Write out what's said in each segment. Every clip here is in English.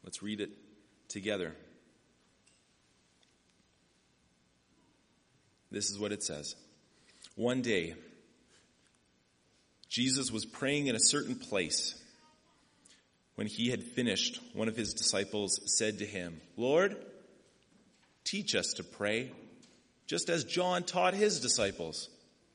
Let's read it together. This is what it says. One day, Jesus was praying in a certain place. When he had finished, one of his disciples said to him, "Lord, teach us to pray, just as John taught his disciples."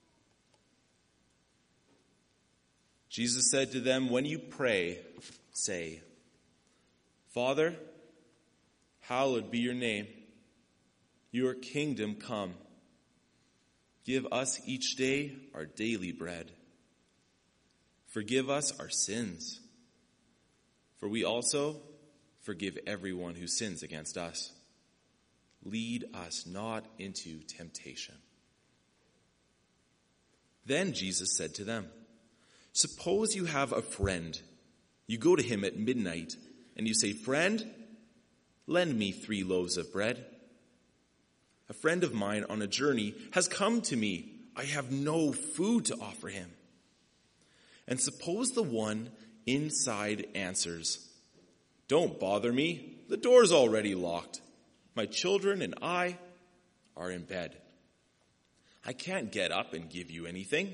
Jesus said to them, "When you pray, say, 'Father, hallowed be your name. Your kingdom come. Give us each day our daily bread. Forgive us our sins, for we also forgive everyone who sins against us. Lead us not into temptation.'" Then Jesus said to them, "Suppose you have a friend. You go to him at midnight, and you say, 'Friend, lend me 3 loaves of bread. A friend of mine on a journey has come to me. I have no food to offer him.' And suppose the one inside answers, 'Don't bother me. The door's already locked. My children and I are in bed. I can't get up and give you anything.'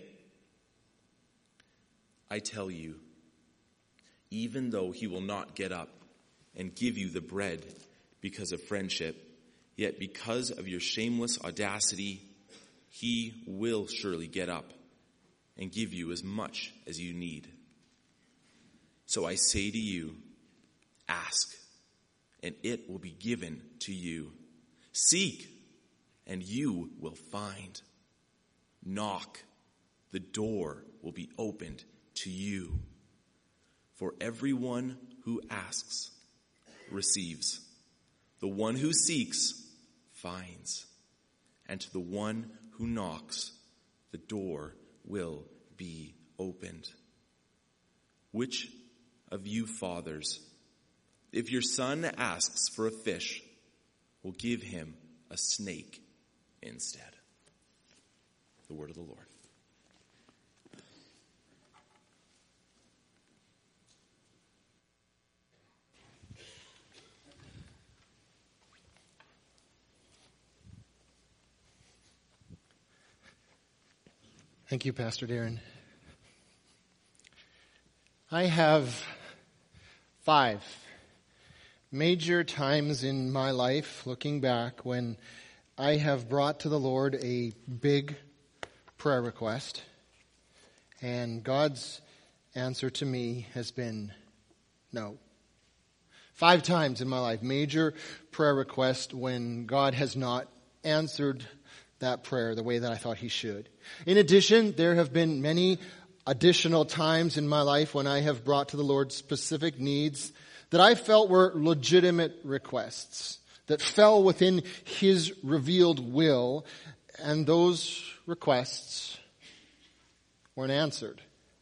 I tell you, even though he will not get up and give you the bread because of friendship, yet because of your shameless audacity, he will surely get up and give you as much as you need. So I say to you, ask, and it will be given to you. Seek, and you will find. Knock, the door will be opened to you. For everyone who asks receives. The one who seeks finds. And to the one who knocks, the door will be opened. Which of you fathers, if your son asks for a fish, will give him a snake instead?" The word of the Lord. Thank you, Pastor Darren. I have 5 major times in my life, looking back, when I have brought to the Lord a big prayer request, and God's answer to me has been no. 5 times in my life, major prayer request when God has not answered that prayer the way that I thought he should. In addition, there have been many additional times in my life when I have brought to the Lord specific needs that I felt were legitimate requests, that fell within his revealed will, and those requests weren't answered.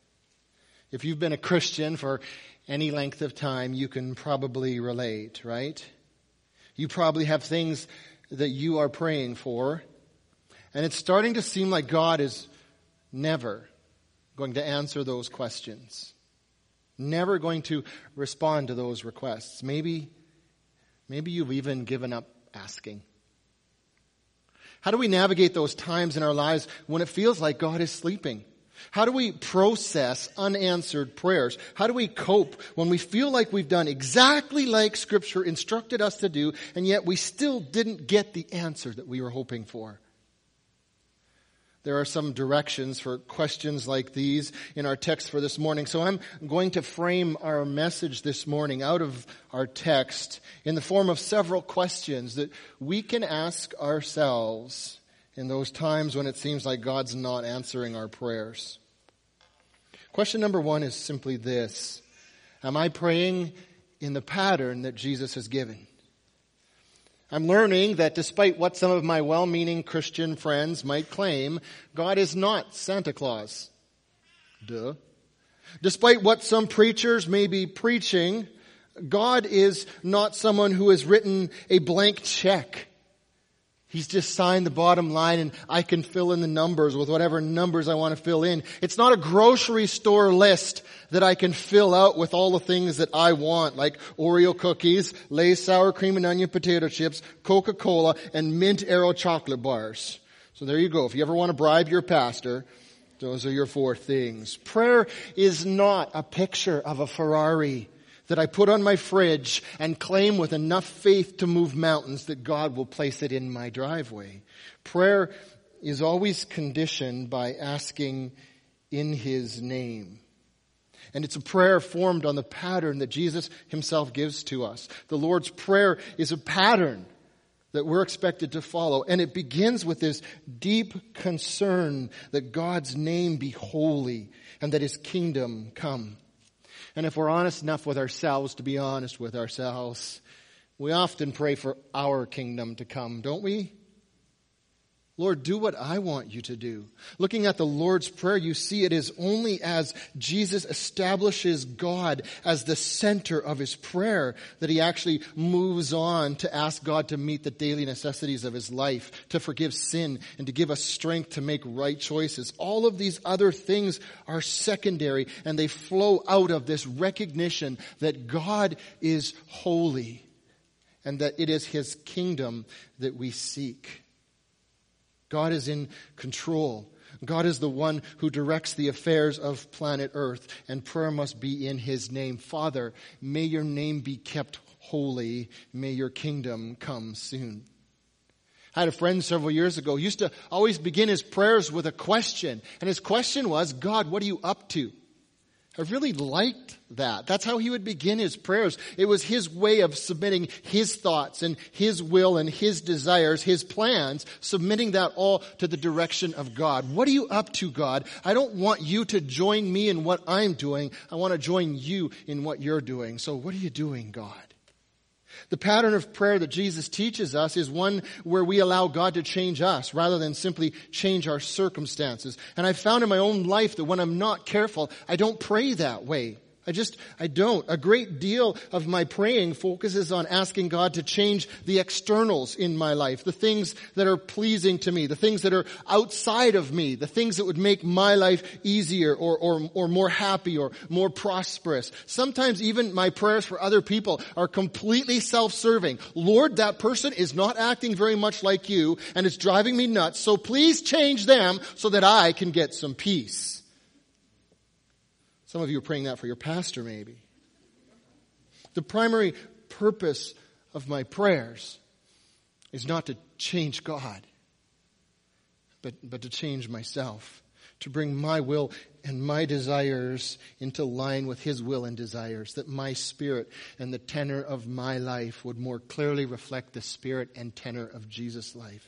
If you've been a Christian for any length of time, you can probably relate, right? You probably have things that you are praying for, and it's starting to seem like God is never going to answer those questions. Never going to respond to those requests. Maybe you've even given up asking. How do we navigate those times in our lives when it feels like God is sleeping? How do we process unanswered prayers? How do we cope when we feel like we've done exactly like Scripture instructed us to do, and yet we still didn't get the answer that we were hoping for? There are some directions for questions like these in our text for this morning. So I'm going to frame our message this morning out of our text in the form of several questions that we can ask ourselves in those times when it seems like God's not answering our prayers. Question number 1 is simply this: am I praying in the pattern that Jesus has given? I'm learning that despite what some of my well-meaning Christian friends might claim, God is not Santa Claus. Duh. Despite what some preachers may be preaching, God is not someone who has written a blank check. He's just signed the bottom line and I can fill in the numbers with whatever numbers I want to fill in. It's not a grocery store list that I can fill out with all the things that I want, like Oreo cookies, Lay's sour cream and onion potato chips, Coca-Cola, and Mint Aero chocolate bars. So there you go. If you ever want to bribe your pastor, those are your 4 things. Prayer is not a picture of a Ferrari that I put on my fridge and claim with enough faith to move mountains that God will place it in my driveway. Prayer is always conditioned by asking in His name. And it's a prayer formed on the pattern that Jesus Himself gives to us. The Lord's Prayer is a pattern that we're expected to follow. And it begins with this deep concern that God's name be holy and that His kingdom come. And if we're honest enough with ourselves to be honest with ourselves, we often pray for our kingdom to come, don't we? Lord, do what I want you to do. Looking at the Lord's Prayer, you see it is only as Jesus establishes God as the center of His prayer that He actually moves on to ask God to meet the daily necessities of His life, to forgive sin, and to give us strength to make right choices. All of these other things are secondary, and they flow out of this recognition that God is holy and that it is His kingdom that we seek. God is in control. God is the one who directs the affairs of planet Earth, and prayer must be in His name. Father, may your name be kept holy. May your kingdom come soon. I had a friend several years ago who used to always begin his prayers with a question. And his question was, God, what are you up to? I really liked that. That's how he would begin his prayers. It was his way of submitting his thoughts and his will and his desires, his plans, submitting that all to the direction of God. What are you up to, God? I don't want you to join me in what I'm doing. I want to join you in what you're doing. So what are you doing, God? The pattern of prayer that Jesus teaches us is one where we allow God to change us rather than simply change our circumstances. And I've found in my own life that when I'm not careful, I don't pray that way. I don't. A great deal of my praying focuses on asking God to change the externals in my life, the things that are pleasing to me, the things that are outside of me, the things that would make my life easier or more happy or more prosperous. Sometimes even my prayers for other people are completely self-serving. Lord, that person is not acting very much like you and it's driving me nuts, so please change them so that I can get some peace. Some of you are praying that for your pastor, maybe. The primary purpose of my prayers is not to change God, but to change myself, to bring my will and my desires into line with His will and desires, that my spirit and the tenor of my life would more clearly reflect the spirit and tenor of Jesus' life.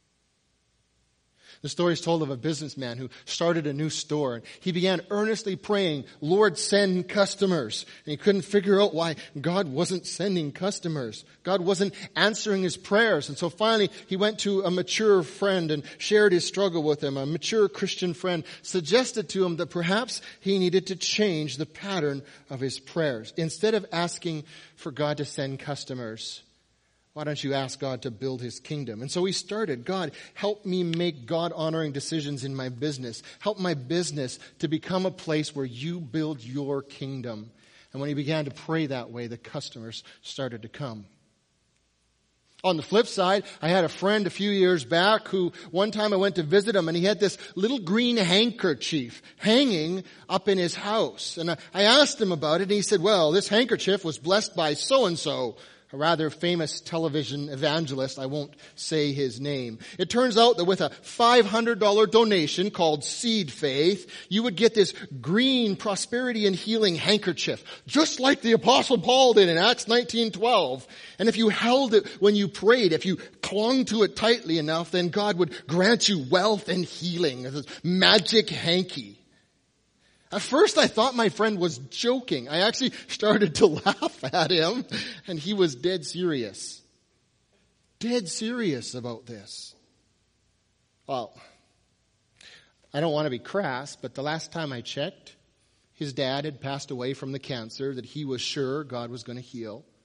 The story is told of a businessman who started a new store. He began earnestly praying, Lord, send customers. And he couldn't figure out why God wasn't sending customers. God wasn't answering his prayers. And so finally he went to a mature friend and shared his struggle with him. A mature Christian friend suggested to him that perhaps he needed to change the pattern of his prayers. Instead of asking for God to send customers, why don't you ask God to build His kingdom? And so he started, God, help me make God-honoring decisions in my business. Help my business to become a place where you build your kingdom. And when he began to pray that way, the customers started to come. On the flip side, I had a friend a few years back who one time I went to visit him and he had this little green handkerchief hanging up in his house. And I asked him about it and he said, well, this handkerchief was blessed by so-and-so, a rather famous television evangelist. I won't say his name. It turns out that with a $500 donation called Seed Faith, you would get this green prosperity and healing handkerchief, just like the Apostle Paul did in Acts 19:12. And if you held it when you prayed, if you clung to it tightly enough, then God would grant you wealth and healing. This magic hanky. At first I thought my friend was joking. I actually started to laugh at him, and he was dead serious. Dead serious about this. Well, I don't want to be crass, but the last time I checked, his dad had passed away from the cancer that he was sure God was going to heal.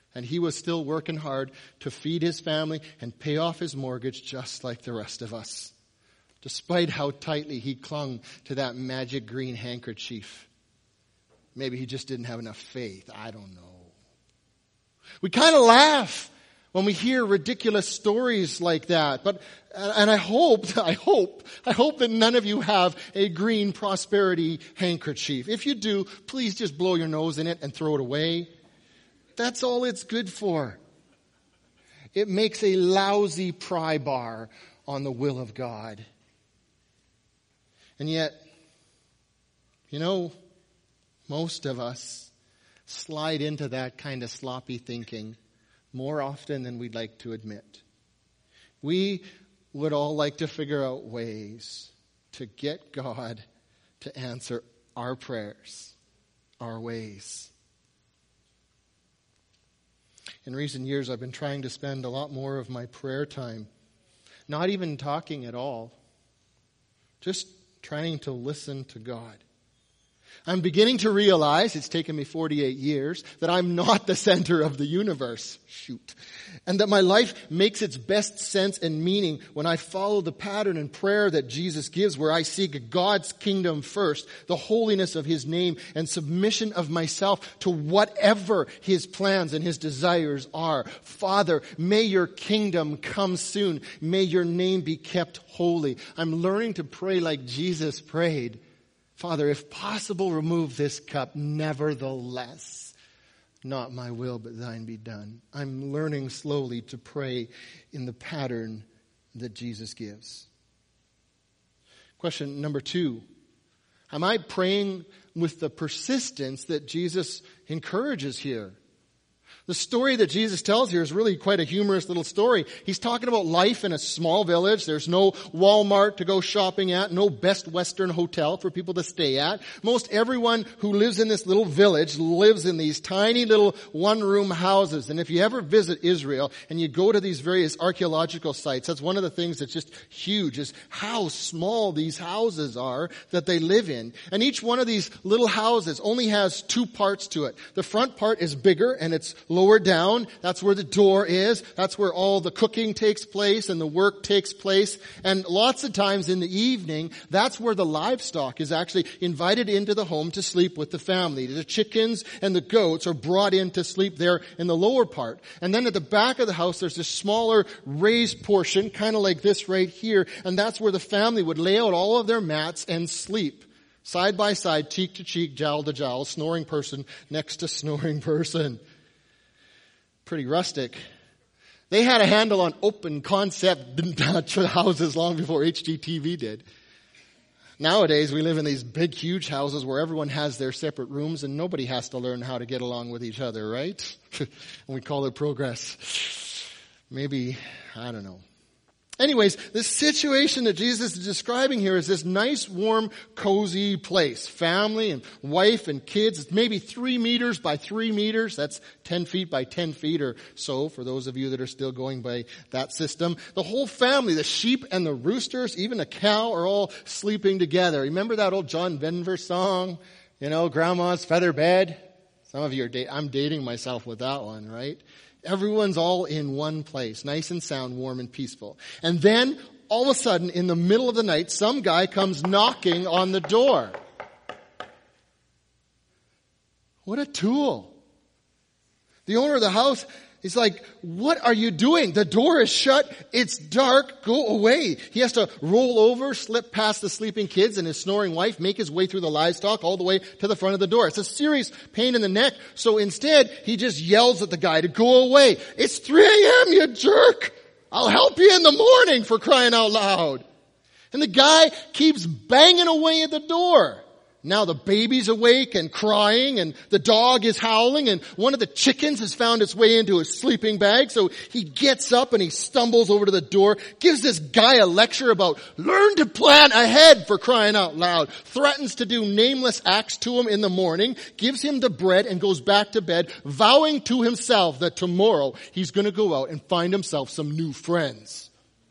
And he was still working hard to feed his family and pay off his mortgage just like the rest of us, despite how tightly he clung to that magic green handkerchief. Maybe he just didn't have enough faith. I don't know. We kind of laugh when we hear ridiculous stories like that. And I hope that none of you have a green prosperity handkerchief. If you do, please just blow your nose in it and throw it away. That's all it's good for. It makes a lousy pry bar on the will of God. And yet, most of us slide into that kind of sloppy thinking more often than we'd like to admit. We would all like to figure out ways to get God to answer our prayers, our ways. In recent years, I've been trying to spend a lot more of my prayer time not even talking at all, just trying to listen to God. I'm beginning to realize, it's taken me 48 years, that I'm not the center of the universe. Shoot. And that my life makes its best sense and meaning when I follow the pattern and prayer that Jesus gives, where I seek God's kingdom first, the holiness of His name, and submission of myself to whatever His plans and His desires are. Father, may your kingdom come soon. May your name be kept holy. I'm learning to pray like Jesus prayed. Father, if possible, remove this cup. Nevertheless, not my will, but thine be done. I'm learning slowly to pray in the pattern that Jesus gives. Question number 2. Am I praying with the persistence that Jesus encourages here? The story that Jesus tells here is really quite a humorous little story. He's talking about life in a small village. There's no Walmart to go shopping at, no Best Western hotel for people to stay at. Most everyone who lives in this little village lives in these tiny little one-room houses. And if you ever visit Israel and you go to these various archaeological sites, that's one of the things that's just huge, is how small these houses are that they live in. And each one of these little houses only has 2 parts to it. The front part is bigger and it's lower down. That's where the door is. That's where all the cooking takes place and the work takes place. And lots of times in the evening, that's where the livestock is actually invited into the home to sleep with the family. The chickens and the goats are brought in to sleep there in the lower part. And then at the back of the house, there's a smaller raised portion, kind of like this right here. And that's where the family would lay out all of their mats and sleep. Side by side, cheek to cheek, jowl to jowl, snoring person next to snoring person. Pretty rustic. They had a handle on open concept houses long before HGTV did. Nowadays, we live in these big, huge houses where everyone has their separate rooms and nobody has to learn how to get along with each other, right? And we call it progress. Maybe, I don't know. Anyways, this situation that Jesus is describing here is this nice, warm, cozy place. Family and wife and kids. It's maybe 3 meters by 3 meters. That's 10 feet by 10 feet or so for those of you that are still going by that system. The whole family, the sheep and the roosters, even a cow, are all sleeping together. Remember that old John Denver song? Grandma's feather bed? Some of you are I'm dating myself with that one, right? Everyone's all in one place, nice and sound, warm and peaceful. And then, all of a sudden, in the middle of the night, some guy comes knocking on the door. What a tool. The owner of the house is like, what are you doing? The door is shut. It's dark. Go away. He has to roll over, slip past the sleeping kids and his snoring wife, make his way through the livestock all the way to the front of the door. It's a serious pain in the neck. So instead, he just yells at the guy to go away. It's 3 a.m., you jerk. I'll help you in the morning, for crying out loud. And the guy keeps banging away at the door. Now the baby's awake and crying and the dog is howling and one of the chickens has found its way into his sleeping bag. So he gets up and he stumbles over to the door, gives this guy a lecture about learn to plan ahead, for crying out loud, threatens to do nameless acts to him in the morning, gives him the bread and goes back to bed, vowing to himself that tomorrow he's going to go out and find himself some new friends.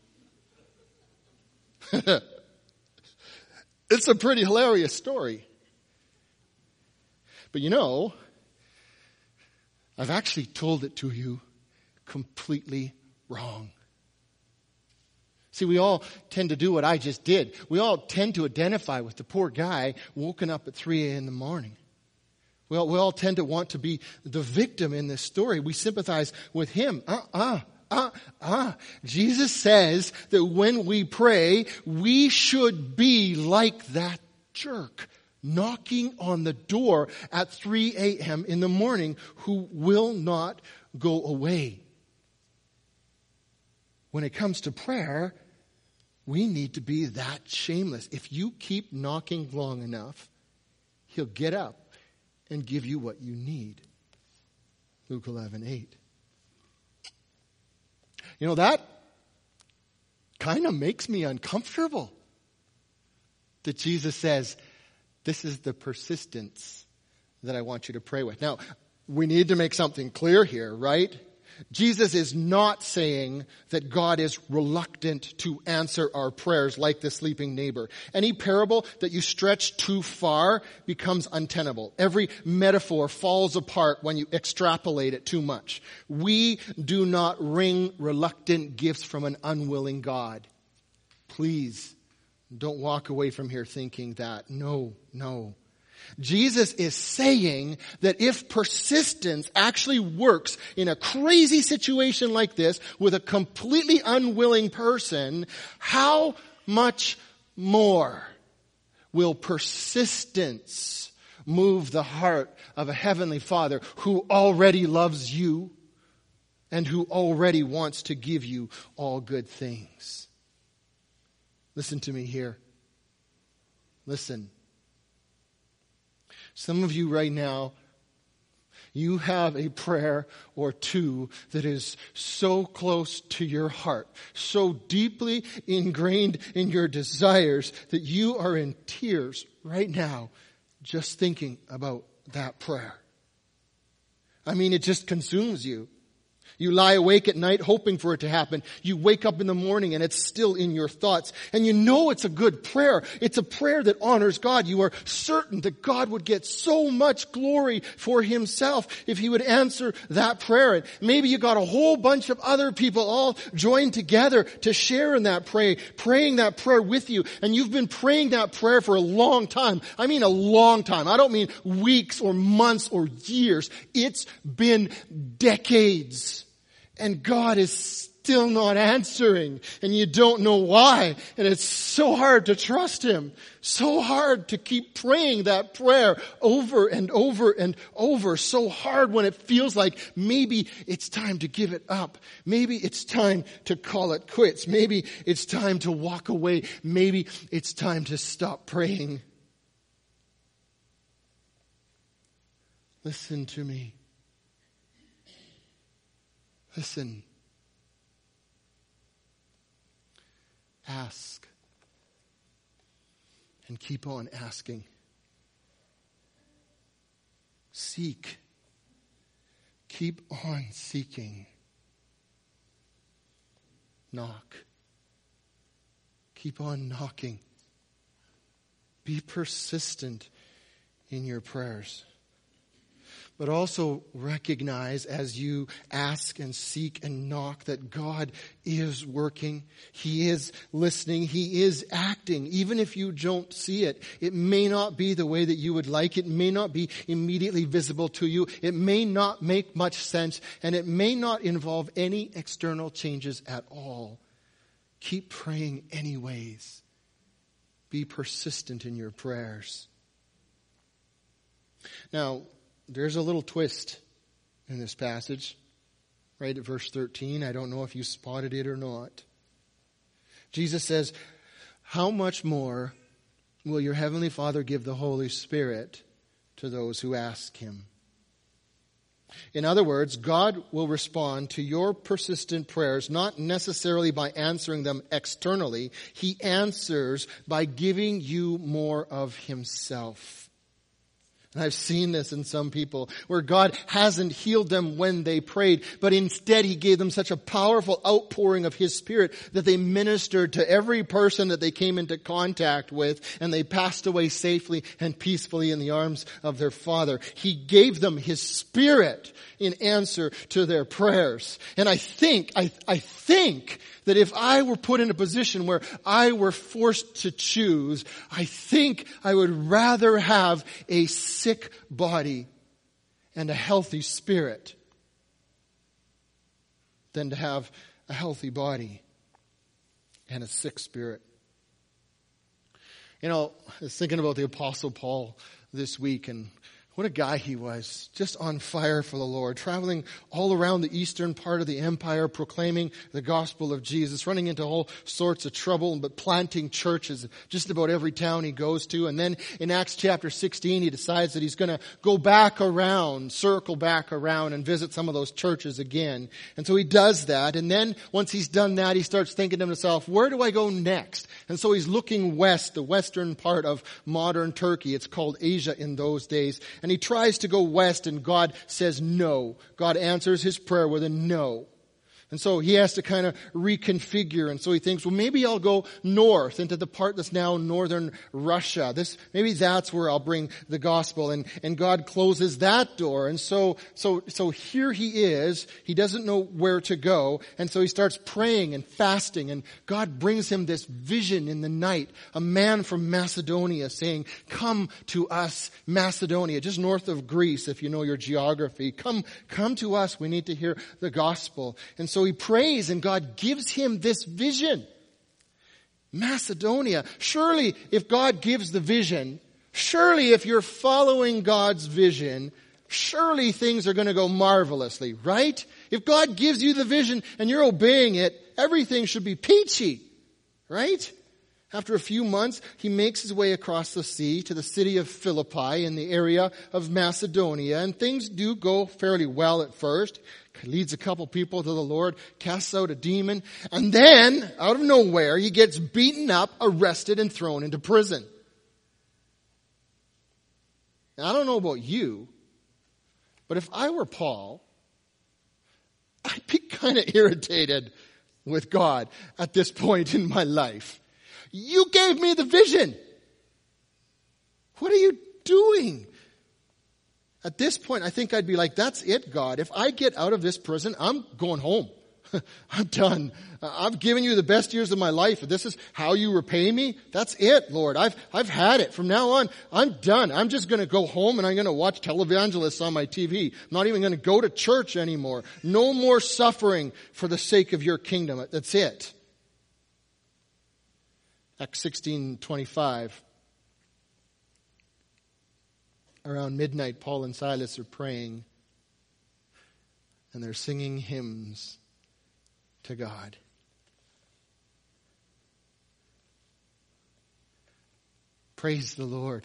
It's a pretty hilarious story. But I've actually told it to you completely wrong. See, we all tend to do what I just did. We all tend to identify with the poor guy woken up at 3 a.m. in the morning. We all tend to want to be the victim in this story. We sympathize with him. Jesus says that when we pray, we should be like that jerk knocking on the door at 3 a.m. in the morning who will not go away. When it comes to prayer, we need to be that shameless. If you keep knocking long enough, he'll get up and give you what you need. Luke 11:8. You know, that kind of makes me uncomfortable. That Jesus says, this is the persistence that I want you to pray with. Now, we need to make something clear here, right? Jesus is not saying that God is reluctant to answer our prayers like the sleeping neighbor. Any parable that you stretch too far becomes untenable. Every metaphor falls apart when you extrapolate it too much. We do not wring reluctant gifts from an unwilling God. Please don't walk away from here thinking that. No. Jesus is saying that if persistence actually works in a crazy situation like this with a completely unwilling person, how much more will persistence move the heart of a heavenly Father who already loves you and who already wants to give you all good things? Listen to me here. Listen. Some of you right now, you have a prayer or two that is so close to your heart, so deeply ingrained in your desires that you are in tears right now just thinking about that prayer. I mean, it just consumes you. You lie awake at night hoping for it to happen. You wake up in the morning and it's still in your thoughts. And you know it's a good prayer. It's a prayer that honors God. You are certain that God would get so much glory for himself if he would answer that prayer. And maybe you got a whole bunch of other people all joined together to share in that praying that prayer with you. And you've been praying that prayer for a long time. I mean a long time. I don't mean weeks or months or years. It's been decades. And God is still not answering. And you don't know why. And it's so hard to trust him. So hard to keep praying that prayer over and over and over. So hard when it feels like maybe it's time to give it up. Maybe it's time to call it quits. Maybe it's time to walk away. Maybe it's time to stop praying. Listen to me. Listen. Ask. And keep on asking. Seek. Keep on seeking. Knock. Keep on knocking. Be persistent in your prayers. But also recognize as you ask and seek and knock that God is working. He is listening. He is acting. Even if you don't see it, it may not be the way that you would like. It may not be immediately visible to you. It may not make much sense. And it may not involve any external changes at all. Keep praying anyways. Be persistent in your prayers. Now, there's a little twist in this passage, right at verse 13. I don't know if you spotted it or not. Jesus says, how much more will your heavenly Father give the Holy Spirit to those who ask him? In other words, God will respond to your persistent prayers, not necessarily by answering them externally. He answers by giving you more of himself. And I've seen this in some people where God hasn't healed them when they prayed, but instead He gave them such a powerful outpouring of His Spirit that they ministered to every person that they came into contact with, and they passed away safely and peacefully in the arms of their Father. He gave them His Spirit in answer to their prayers. And I think that if I were put in a position where I were forced to choose, I think I would rather have a sick body and a healthy spirit than to have a healthy body and a sick spirit. You know, I was thinking about the Apostle Paul this week, and what a guy he was, just on fire for the Lord, traveling all around the eastern part of the empire, proclaiming the gospel of Jesus, running into all sorts of trouble, but planting churches just about every town he goes to. And then in Acts chapter 16, he decides that he's going to go back around, circle back around and visit some of those churches again. And so he does that. And then once he's done that, he starts thinking to himself, where do I go next? And so he's looking west, the western part of modern Turkey. It's called Asia in those days. And he tries to go west, and God says no. God answers his prayer with a no. And so he has to kind of reconfigure. And so he thinks, well, maybe I'll go north into the part that's now northern Russia. Maybe that's where I'll bring the gospel. And God closes that door. And so here he is. He doesn't know where to go. And so he starts praying and fasting. And God brings him this vision in the night. A man from Macedonia saying, come to us, Macedonia, just north of Greece, if you know your geography. Come to us. We need to hear the gospel. And so he prays, and God gives him this vision. Macedonia. Surely if God gives the vision, surely if you're following God's vision, surely things are going to go marvelously, right? If God gives you the vision and you're obeying it, everything should be peachy, right? After a few months, he makes his way across the sea to the city of Philippi in the area of Macedonia, and things do go fairly well at first. He leads a couple people to the Lord, casts out a demon, and then, out of nowhere, he gets beaten up, arrested, and thrown into prison. Now, I don't know about you, but if I were Paul, I'd be kind of irritated with God at this point in my life. You gave me the vision. What are you doing? At this point, I think I'd be like, that's it, God. If I get out of this prison, I'm going home. I'm done. I've given you the best years of my life. If this is how you repay me, that's it, Lord. I've had it. From now on, I'm done. I'm just going to go home and I'm going to watch televangelists on my TV. I'm not even going to go to church anymore. No more suffering for the sake of your kingdom. That's it. Acts 16:25. Around midnight, Paul and Silas are praying, and they're singing hymns to God. Praise the Lord.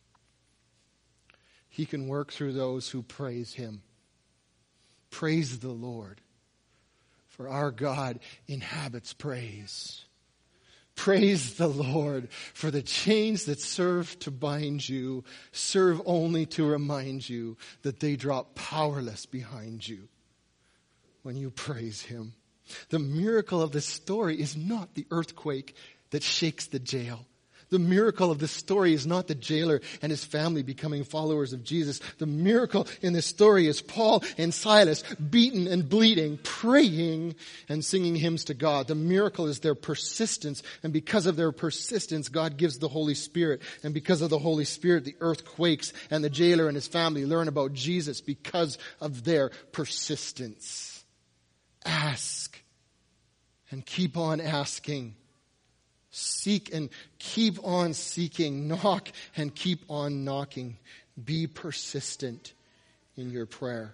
He can work through those who praise Him. Praise the Lord, for our God inhabits praise. Praise the Lord, for the chains that serve to bind you serve only to remind you that they drop powerless behind you when you praise Him. The miracle of this story is not the earthquake that shakes the jail. The miracle of this story is not the jailer and his family becoming followers of Jesus. The miracle in this story is Paul and Silas beaten and bleeding, praying and singing hymns to God. The miracle is their persistence, and because of their persistence, God gives the Holy Spirit. And because of the Holy Spirit, the earth quakes, and the jailer and his family learn about Jesus because of their persistence. Ask and keep on asking. Seek and keep on seeking. Knock and keep on knocking. Be persistent in your prayer.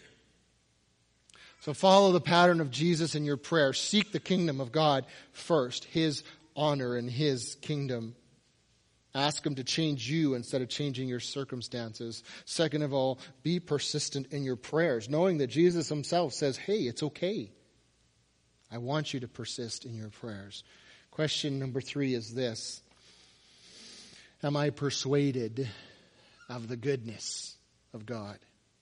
So follow the pattern of Jesus in your prayer. Seek the kingdom of God first, His honor and His kingdom. Ask Him to change you instead of changing your circumstances. Second of all, be persistent in your prayers, knowing that Jesus Himself says, hey, it's okay. I want you to persist in your prayers. Question number 3 is this. Am I persuaded? of the goodness of God.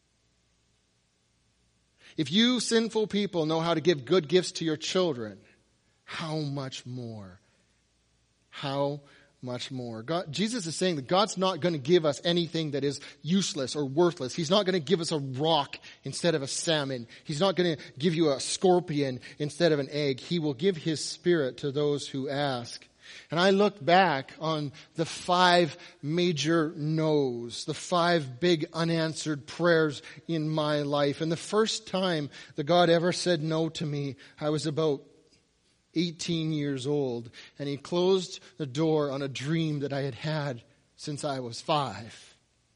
If you sinful people know how to give good gifts to your children, how much more? How much more? Jesus is saying that God's not going to give us anything that is useless or worthless. He's not going to give us a rock instead of a salmon. He's not going to give you a scorpion instead of an egg. He will give His Spirit to those who ask. And I look back on the 5 major no's, the 5 big unanswered prayers in my life. And the first time that God ever said no to me, I was about 18 years old, and He closed the door on a dream that I had had since I was 5.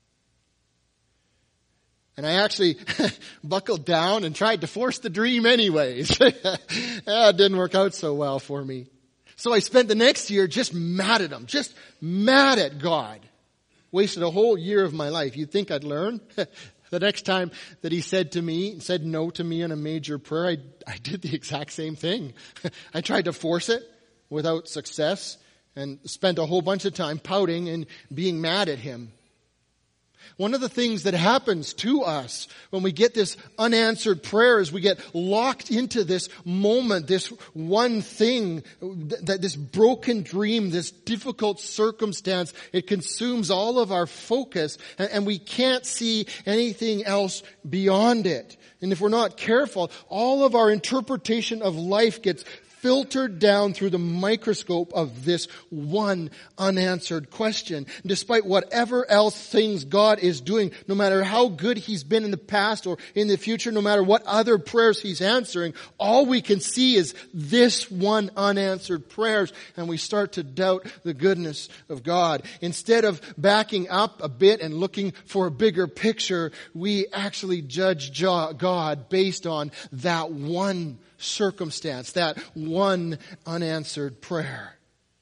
And I actually buckled down and tried to force the dream anyways. It didn't work out so well for me. So I spent the next year just mad at Him, just mad at God. Wasted a whole year of my life. You'd think I'd learn? The next time that He said no to me in a major prayer, I did the exact same thing. I tried to force it without success and spent a whole bunch of time pouting and being mad at Him. One of the things that happens to us when we get this unanswered prayer is we get locked into this moment, this one thing, this broken dream, this difficult circumstance. It consumes all of our focus, and we can't see anything else beyond it. And if we're not careful, all of our interpretation of life gets filtered down through the microscope of this one unanswered question. Despite whatever else things God is doing, no matter how good He's been in the past or in the future, no matter what other prayers He's answering, all we can see is this one unanswered prayers, and we start to doubt the goodness of God. Instead of backing up a bit and looking for a bigger picture, we actually judge God based on that one circumstance, that one unanswered prayer.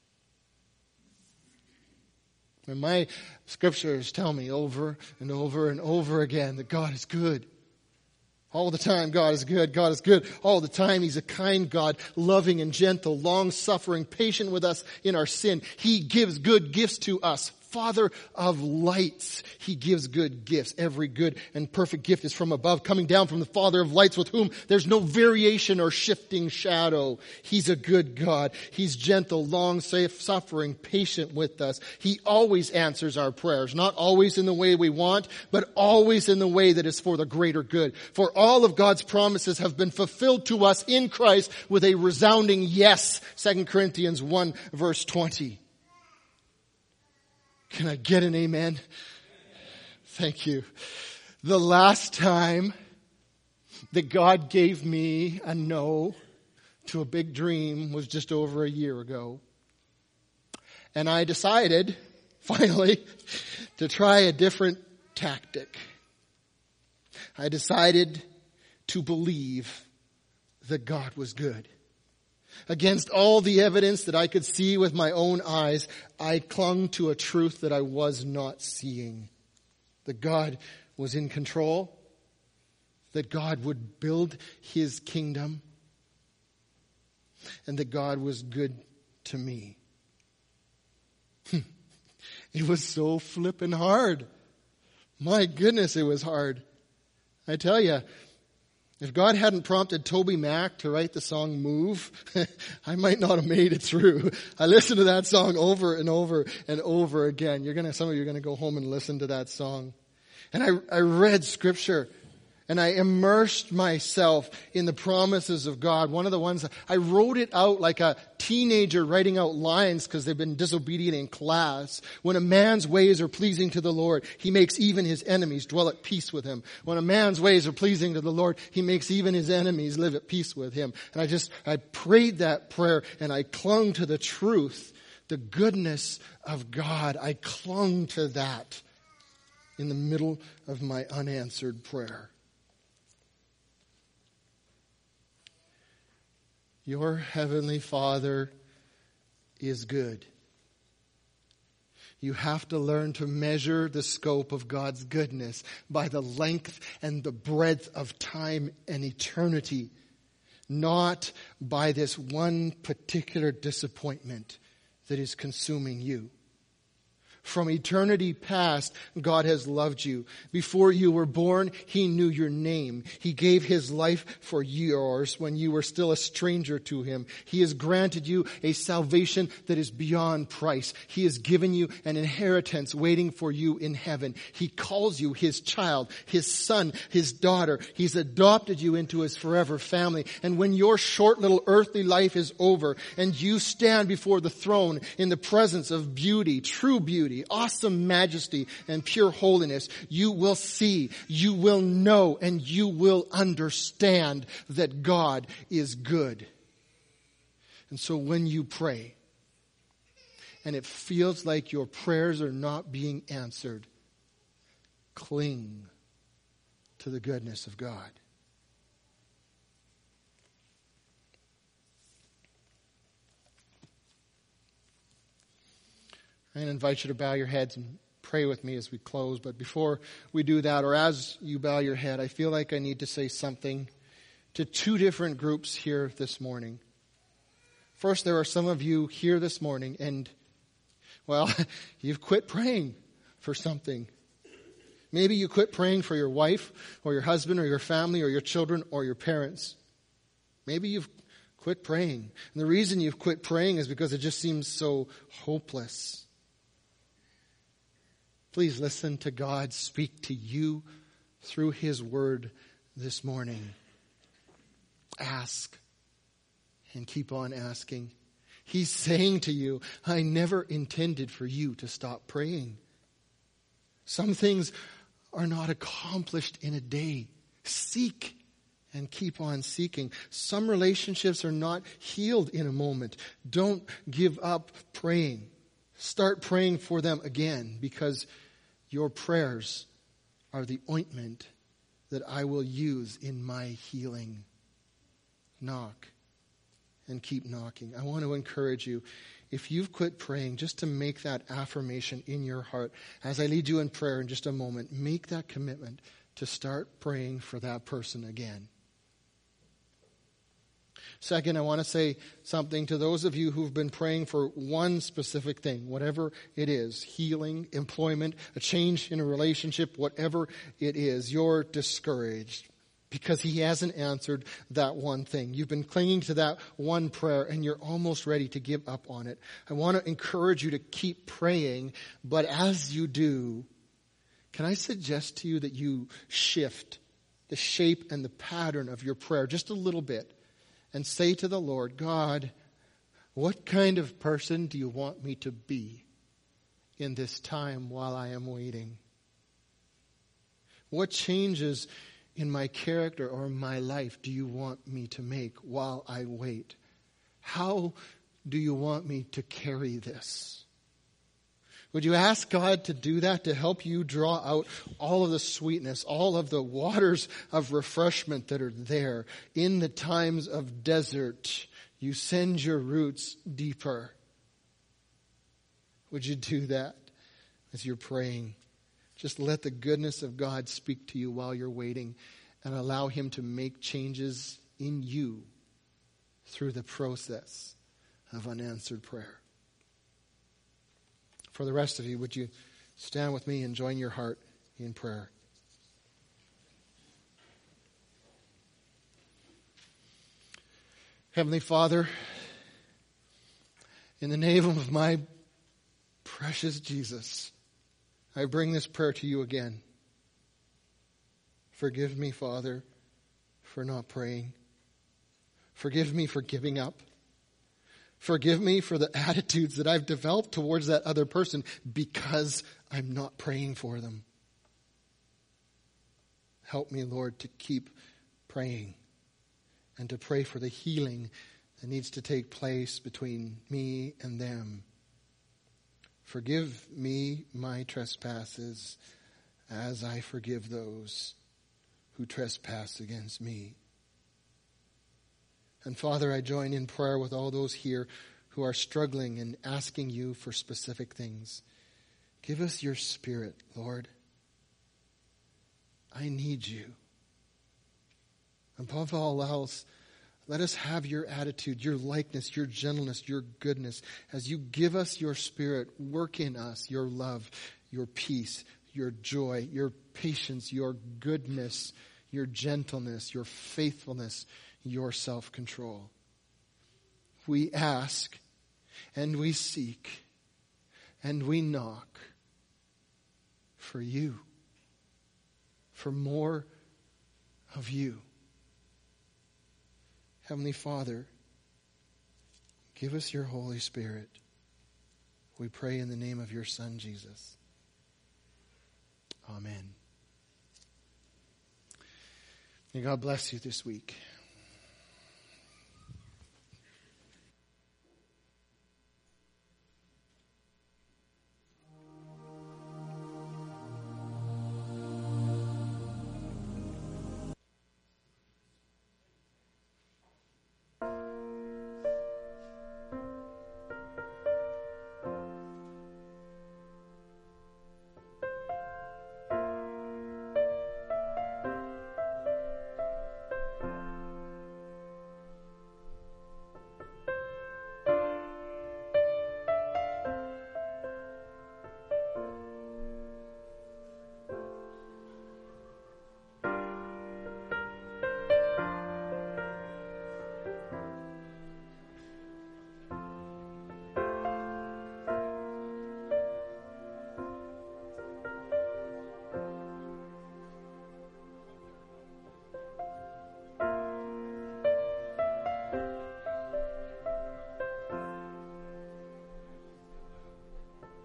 And my scriptures tell me over and over and over again that God is good. All the time, God is good. God is good. All the time, He's a kind God, loving and gentle, long-suffering, patient with us in our sin. He gives good gifts to us. Father of lights. He gives good gifts. Every good and perfect gift is from above, coming down from the Father of lights, with whom there's no variation or shifting shadow. He's a good God. He's gentle, long-suffering, patient with us. He always answers our prayers, not always in the way we want, but always in the way that is for the greater good. For all of God's promises have been fulfilled to us in Christ with a resounding yes. 2 Corinthians 1 verse 20. Can I get an amen? Thank you. The last time that God gave me a no to a big dream was just over a year ago. And I decided, finally, to try a different tactic. I decided to believe that God was good. Against all the evidence that I could see with my own eyes, I clung to a truth that I was not seeing. That God was in control. That God would build His kingdom. And that God was good to me. It was so flippin' hard. My goodness, it was hard. I tell you, if God hadn't prompted Toby Mac to write the song Move, I might not have made it through. I listened to that song over and over and over again. Some of you are going to go home and listen to that song. And I read scripture and I immersed myself in the promises of God. One of the ones, I wrote it out like a teenager writing out lines because they've been disobedient in class. When a man's ways are pleasing to the Lord, He makes even his enemies dwell at peace with him. When a man's ways are pleasing to the Lord, He makes even his enemies live at peace with him. And I prayed that prayer and I clung to the truth, the goodness of God. I clung to that in the middle of my unanswered prayer. Your heavenly Father is good. You have to learn to measure the scope of God's goodness by the length and the breadth of time and eternity, not by this one particular disappointment that is consuming you. From eternity past, God has loved you. Before you were born, He knew your name. He gave His life for yours when you were still a stranger to Him. He has granted you a salvation that is beyond price. He has given you an inheritance waiting for you in heaven. He calls you His child, His son, His daughter. He's adopted you into His forever family. And when your short little earthly life is over and you stand before the throne in the presence of beauty, true beauty, awesome majesty, and pure holiness, you will see, you will know, and you will understand that God is good. And so when you pray, and it feels like your prayers are not being answered, cling to the goodness of God. I'm going to invite you to bow your heads and pray with me as we close. But before we do that, or as you bow your head, I feel like I need to say something to two different groups here this morning. First, there are some of you here this morning and, well, you've quit praying for something. Maybe you quit praying for your wife or your husband or your family or your children or your parents. Maybe you've quit praying. And the reason you've quit praying is because it just seems so hopeless. Please listen to God speak to you through His word this morning. Ask and keep on asking. He's saying to you, I never intended for you to stop praying. Some things are not accomplished in a day. Seek and keep on seeking. Some relationships are not healed in a moment. Don't give up praying. Start praying for them again, because your prayers are the ointment that I will use in my healing. Knock and keep knocking. I want to encourage you, if you've quit praying, just to make that affirmation in your heart. As I lead you in prayer in just a moment, make that commitment to start praying for that person again. Second, I want to say something to those of you who've been praying for one specific thing, whatever it is, healing, employment, a change in a relationship, whatever it is. You're discouraged because He hasn't answered that one thing. You've been clinging to that one prayer and you're almost ready to give up on it. I want to encourage you to keep praying, but as you do, can I suggest to you that you shift the shape and the pattern of your prayer just a little bit? And say to the Lord, God, what kind of person do you want me to be in this time while I am waiting? What changes in my character or my life do you want me to make while I wait? How do you want me to carry this? Would you ask God to do that, to help you draw out all of the sweetness, all of the waters of refreshment that are there in the times of desert? You send your roots deeper. Would you do that as you're praying? Just let the goodness of God speak to you while you're waiting and allow Him to make changes in you through the process of unanswered prayer. For the rest of you, would you stand with me and join your heart in prayer? Heavenly Father, in the name of my precious Jesus, I bring this prayer to you again. Forgive me, Father, for not praying. Forgive me for giving up. Forgive me for the attitudes that I've developed towards that other person because I'm not praying for them. Help me, Lord, to keep praying and to pray for the healing that needs to take place between me and them. Forgive me my trespasses as I forgive those who trespass against me. And Father, I join in prayer with all those here who are struggling and asking you for specific things. Give us your Spirit, Lord. I need you. Above all else, Let us have your attitude, your likeness, your gentleness, your goodness. As you give us your Spirit, work in us your love, your peace, your joy, your patience, your goodness, your gentleness, your faithfulness, your self-control. We ask and we seek and we knock for you, for more of you. Heavenly Father, give us your Holy Spirit. We pray in the name of your Son, Jesus. Amen. May God bless you this week.